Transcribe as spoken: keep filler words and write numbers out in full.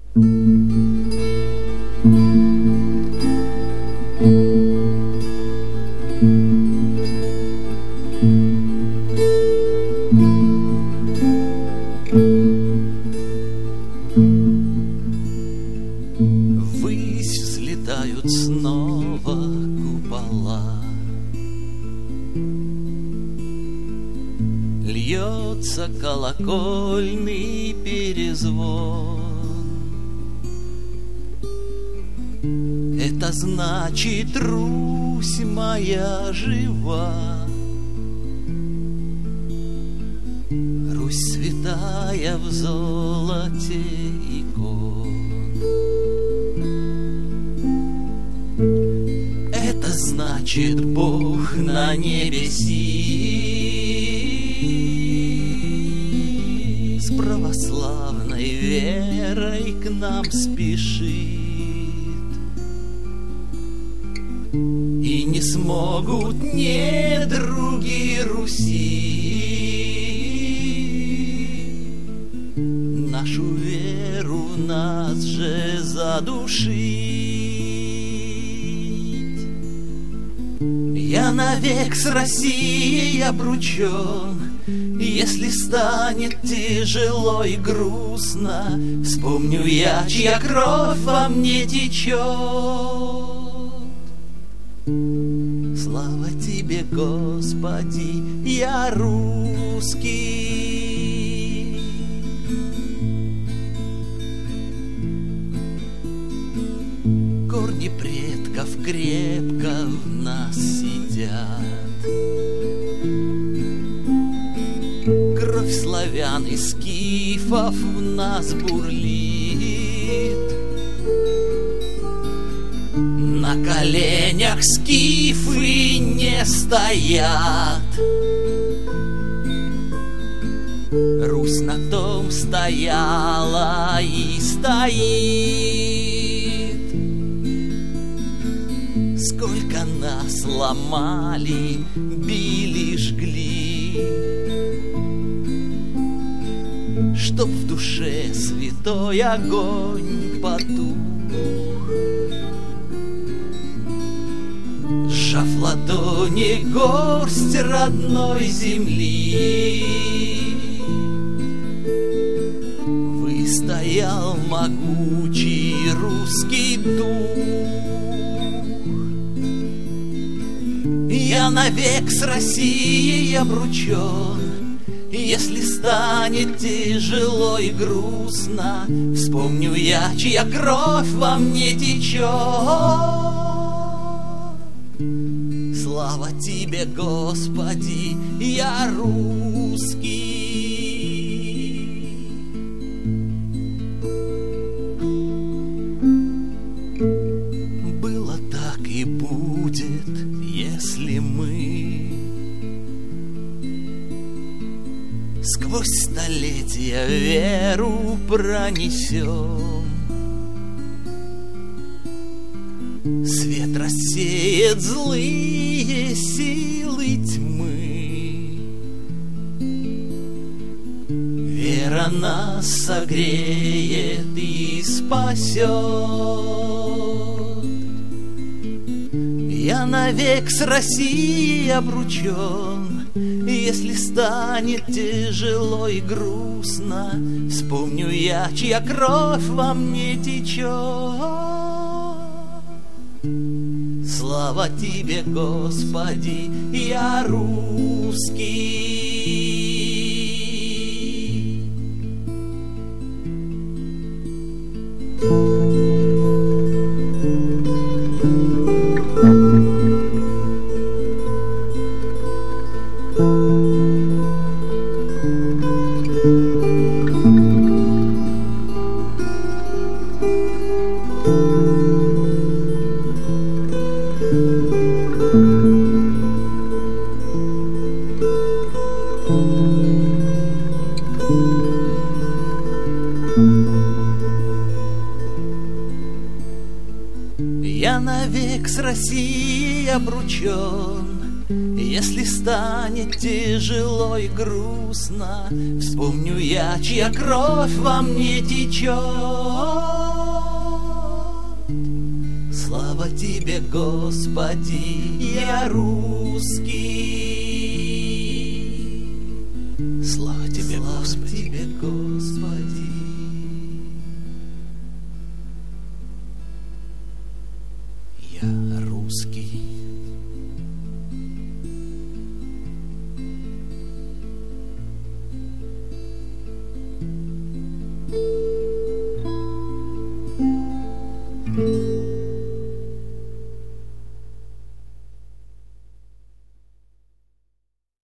Ввысь взлетают снова купола, льется колокольный перезвон. Это значит, Русь моя жива, Русь святая в золоте икон. Это значит, Бог на небе сидит, с православной верой к нам спешит. И не смогут недруги Руси нашу веру, нас же задушить. Я навек с Россией обручен. Если станет тяжело и грустно, вспомню я, чья кровь во мне течет. Слава тебе, Господи, я русский. Корни предков крепко в нас сидят. Кровь славян и скифов в нас бурлит. На коленях скифы не стоят. Русь на том стояла и стоит. Сколько нас ломали, били, жгли, чтоб в душе святой огонь потух. Сжав в ладони горсть родной земли, выстоял могучий русский дух. Я навек с Россией обручен. Если станет тяжело и грустно, вспомню я, чья кровь во мне течет. Слава тебе, Господи, я русский. Было так и будет, если мы сквозь столетия веру пронесем. Свет рассеет злые силы тьмы. Вера нас согреет и спасет. Я навек с Россией обручен. Если станет тяжело и грустно, вспомню я, чья кровь во мне течет. Слава тебе, Господи, я русский. Я навек с Россией обручен. Если станет тяжело и грустно, вспомню я, чья кровь во мне течет. Тебе, Господи, я русский. Слава Тебе, Господи, Тебе, Господи. Я русский.